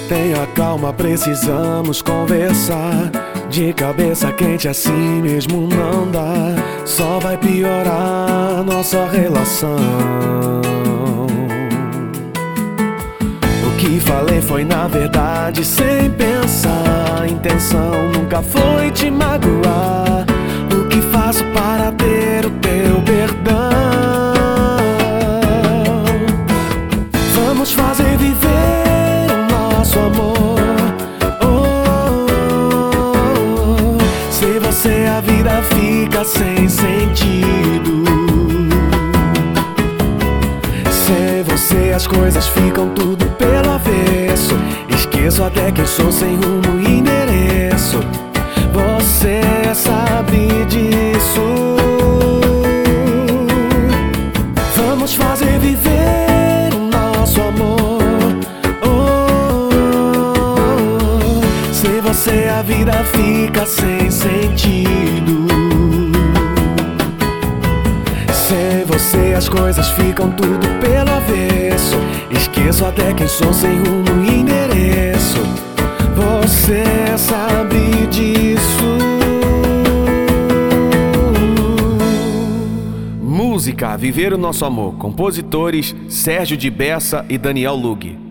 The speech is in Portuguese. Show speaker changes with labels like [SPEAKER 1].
[SPEAKER 1] Tenha calma, precisamos conversar. De cabeça quente assim mesmo não dá. Só vai piorar nossa relação. O que falei foi na verdade sem pensar. A intenção nunca foi te magoar. O que faço para ter o teu perdão? Vamos fazer viver o nosso amor. Sem você a vida fica sem sentido. Sem você as coisas ficam tudo pelo avesso. Esqueço até que sou sem rumo e endereço. Você sabe disso. Vamos fazer viver o nosso amor. Sem você a vida fica sem sentido. Sem você as coisas ficam tudo pelo avesso. Esqueço até quem sou sem rumo e endereço. Você sabe disso. Música Viver o Nosso Amor. Compositores Sérgio de Bessa e Daniel Lug.